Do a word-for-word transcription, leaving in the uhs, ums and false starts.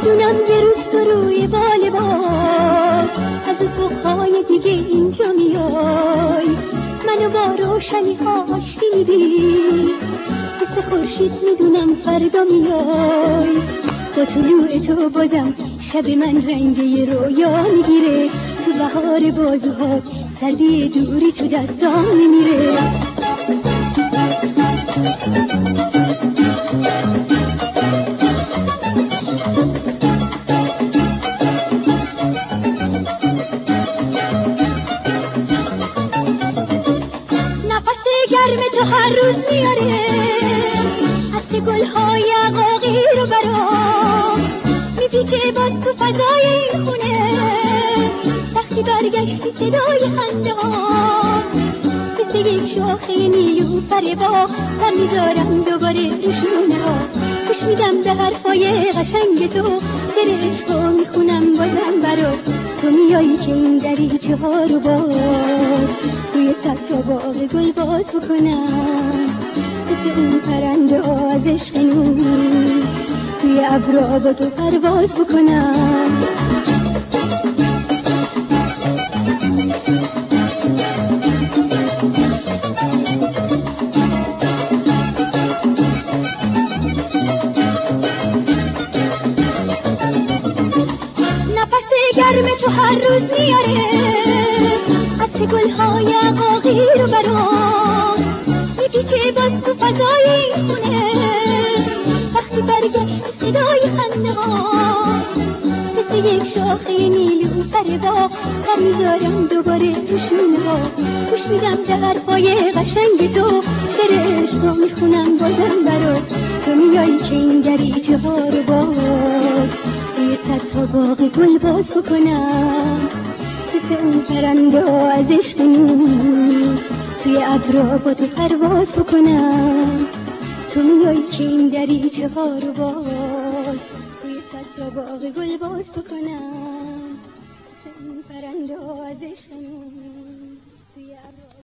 میدونم یه روز تو روی بال باد از افقهای دیگه اینجا میای، منو با روشنی ها آشتی میدی، مثل خورشید میدونم فردا میای. با طلوع تو بازم شب من رنگ رویا میگیره، تو بهار بازوهات سردی دوری تو دستام نمیره. نفس گرم تو هر روز میاره عطر گلهای عقاقی رو برام، میپیچه باز تو فضای این خونه، وقتی برگشتی صدای خنده ها مثل یک شاخه نیلوفر باغ سر میذارم دوباره روشونه ها. گوش میدم به حرفای قشنگ تو، شعر عشقو میخونم بازم برا تو، میایی که این دریچه ها رو باز روی صد تا باغ گل باز بکنم، مثل اون پرنده ها از عشق نور توی ابرا با تو پرواز بکنم. نفس گرم تو هر روز میاره عطر گلهای عقاقی رو برام، میپیچه باز تو فضای این خونه، وقتی برگشت صدای خنده ها مثل یک شاخه نیلوفر باغ سر میذارم دوباره روشونه ها. گوش میدم به حرفای قشنگ تو، شعر عشقو میخونم بازم برا تو، میایی که این دریچه ها رو باز روی صد تا باغ گل باز بکنم، مثل اون پرنده ها از عشق نور توی ابرا با تو پرواز بکنم. تو میایی که این دریچه ها رو باز روی صد تا باغ گل باز بکنم، مثل اون پرنده ها از عشق نور